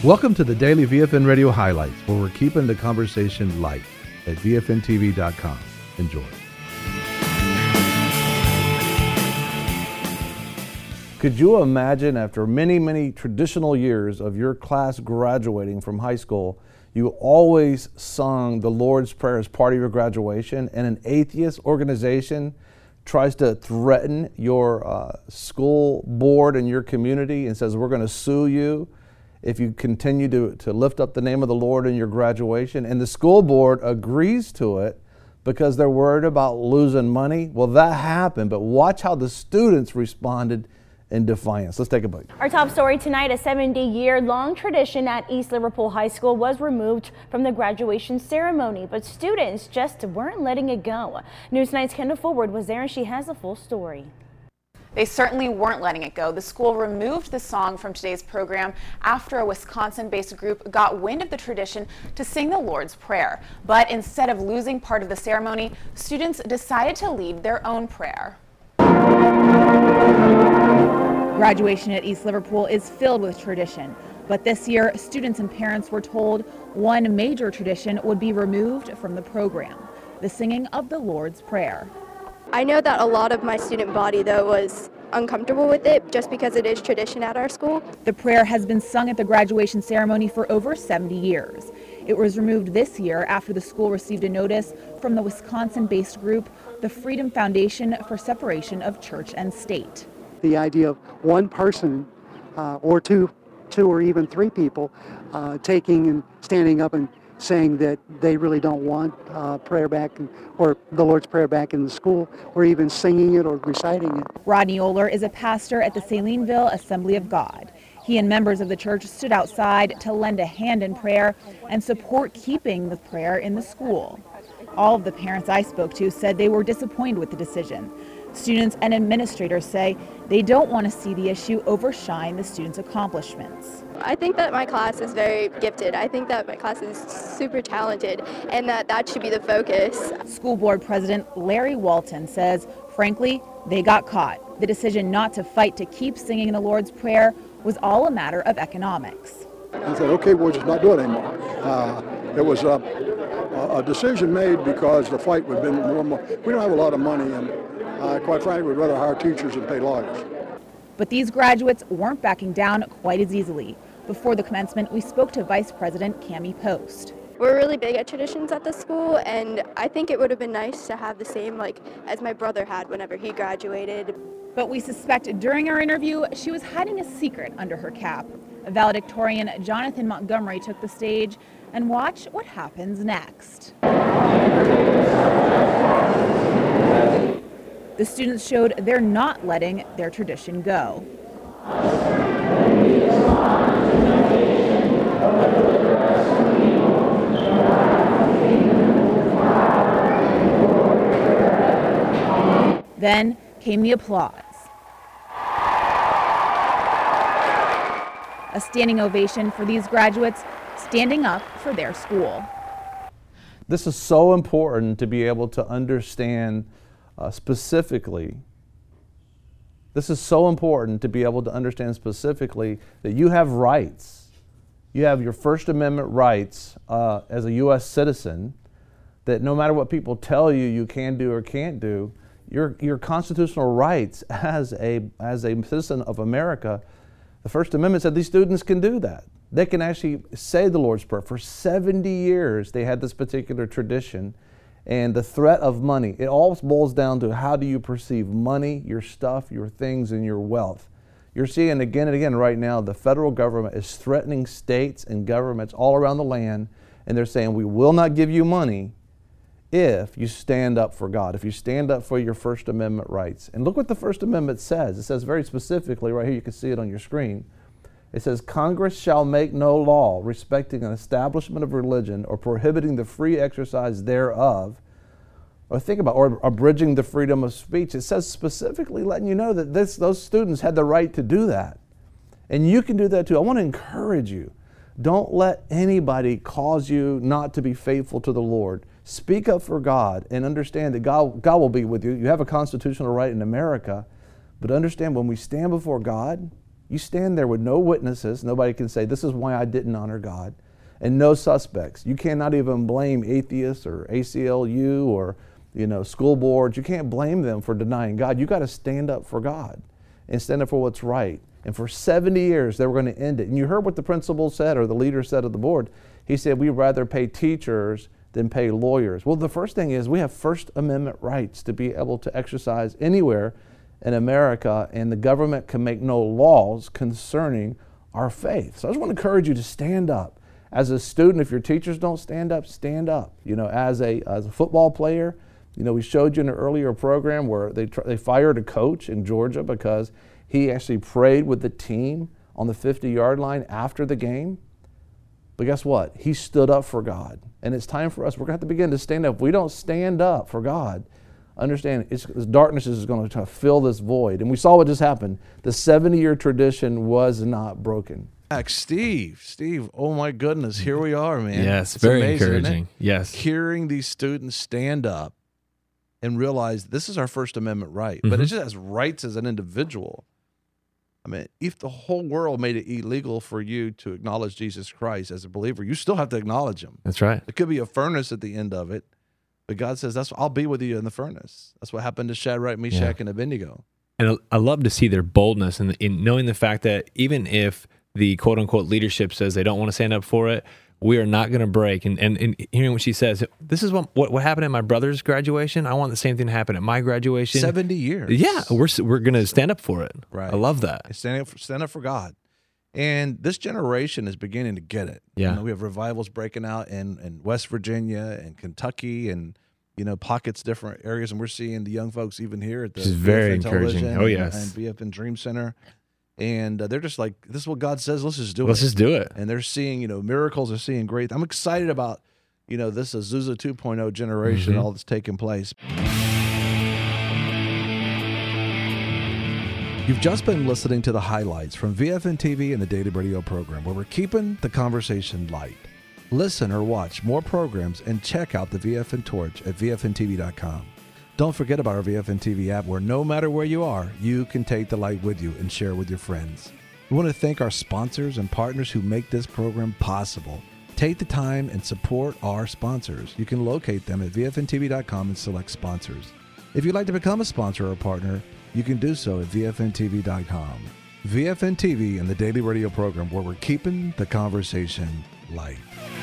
Welcome to the Daily VFN Radio Highlights, where we're keeping the conversation light at VFNTV.com. Enjoy. Could you imagine, after many, many traditional years of your class graduating from high school, you always sung the Lord's Prayer as part of your graduation, and an atheist organization tries to threaten your school board and your community and says, we're going to sue you if you continue to lift up the name of the Lord in your graduation, and the school board agrees to it because they're worried about losing money? Well, that happened, but watch how the students responded in defiance. Let's take a break. Our top story tonight, a 70-year-long tradition at East Liverpool High School was removed from the graduation ceremony, but students just weren't letting it go. Newsnight's Kendall Forward was there, and she has the full story. They certainly weren't letting it go. The school removed the song from today's program after a Wisconsin-based group got wind of the tradition to sing the Lord's Prayer. But instead of losing part of the ceremony, students decided to lead their own prayer. Graduation at East Liverpool is filled with tradition, but this year students and parents were told one major tradition would be removed from the program: the singing of the Lord's Prayer. I know that a lot of my student body, though, was uncomfortable with it just because it is tradition at our school. The prayer has been sung at the graduation ceremony for over 70 years. It was removed this year after the school received a notice from the Wisconsin-based group, the Freedom Foundation for Separation of Church and State. The idea of one person or two or even three people taking and standing up and saying that they really don't want prayer back or the Lord's Prayer back in the school, or even singing it or reciting it. Rodney Oler is a pastor at the Salineville Assembly of God. He and members of the church stood outside to lend a hand in prayer and support keeping the prayer in the school. All of the parents I spoke to said they were disappointed with the decision. Students and administrators say they don't want to see the issue overshine the students' accomplishments. I think that my class is very gifted. I think that my class is super talented, and that should be the focus. School board president Larry Walton says, frankly, they got caught. The decision not to fight to keep singing the Lord's Prayer was all a matter of economics. He said, okay, we'll just not do it anymore. It was a decision made because the fight would have been normal. We don't have a lot of money, and quite frankly, we'd rather hire teachers than pay lawyers. But these graduates weren't backing down quite as easily. Before the commencement, we spoke to Vice President Cami Post. We're really big at traditions at the school, and I think it would have been nice to have the same as my brother had whenever he graduated. But we suspect during our interview, she was hiding a secret under her cap. Valedictorian Jonathan Montgomery took the stage, and watch what happens next. The students showed they're not letting their tradition go. Then came the applause. A standing ovation for these graduates standing up for their school. This is so important to be able to understand specifically. This is so important to be able to understand specifically that you have rights. You have your First Amendment rights as a U.S. citizen, that no matter what people tell you you can do or can't do, your constitutional rights as a citizen of America, the First Amendment said these students can do that. They can actually say the Lord's Prayer. For 70 years, they had this particular tradition, and the threat of money, it all boils down to how do you perceive money, your stuff, your things, and your wealth. You're seeing again and again right now, the federal government is threatening states and governments all around the land, and they're saying, we will not give you money if you stand up for God, if you stand up for your First Amendment rights. And look what the First Amendment says. It says very specifically, right here, you can see it on your screen. It says, Congress shall make no law respecting an establishment of religion or prohibiting the free exercise thereof, or think about, or abridging the freedom of speech. It says specifically letting you know that those students had the right to do that. And you can do that too. I want to encourage you. Don't let anybody cause you not to be faithful to the Lord. Speak up for God and understand that God will be with you. You have a constitutional right in America, but understand when we stand before God, You stand there with no witnesses. Nobody can say, this is why I didn't honor God. And no suspects. You cannot even blame atheists or ACLU or school boards. You can't blame them for denying God. You got to stand up for God and stand up for what's right. And for 70 years, they were going to end it. And you heard what the principal said, or the leader said of the board. He said, we'd rather pay teachers than pay lawyers. Well, the first thing is we have First Amendment rights to be able to exercise anywhere in America, and the government can make no laws concerning our faith. So I just want to encourage you to stand up. As a student, if your teachers don't stand up, stand up. As a football player, we showed you in an earlier program where they fired a coach in Georgia because he actually prayed with the team on the 50-yard line after the game. But guess what? He stood up for God. And it's time for us. We're going to have to begin to stand up. If we don't stand up for God, understand darkness is going to fill this void. And we saw what just happened. The 70-year tradition was not broken. Steve, oh my goodness, here we are, man. Yes, it's very amazing, encouraging. Yes. Hearing these students stand up and realize this is our First Amendment right, but it just has rights as an individual. I mean, if the whole world made it illegal for you to acknowledge Jesus Christ as a believer, you still have to acknowledge him. That's right. It could be a furnace at the end of it, but God says, I'll be with you in the furnace. That's what happened to Shadrach, Meshach, and Abednego. And I love to see their boldness in knowing the fact that even if the quote-unquote leadership says they don't want to stand up for it, we are not going to break. And hearing what she says, this is what happened at my brother's graduation. I want the same thing to happen at my graduation. 70 years. Yeah, we're going to stand up for it. Right. I love that. Stand up for God. And this generation is beginning to get it. Yeah. We have revivals breaking out in West Virginia and Kentucky and pockets, different areas. And we're seeing the young folks even here at the very BFN encouraging. Television Oh, yes. and BFN Dream Center. And they're just like, this is what God says. Let's just do it. Let's just do it. And they're seeing, miracles. They're seeing great. I'm excited about, this Azusa 2.0 generation, all that's taking place. You've just been listening to the highlights from VFN TV and the Daily Radio program, where we're keeping the conversation light. Listen or watch more programs and check out the VFN Torch at VFNTV.com. Don't forget about our VFN TV app, where no matter where you are, you can take the light with you and share with your friends. We want to thank our sponsors and partners who make this program possible. Take the time and support our sponsors. You can locate them at VFNTV.com and select sponsors. If you'd like to become a sponsor or a partner, you can do so at VFNTV.com. VFN TV and the Daily Radio program, where we're keeping the conversation light.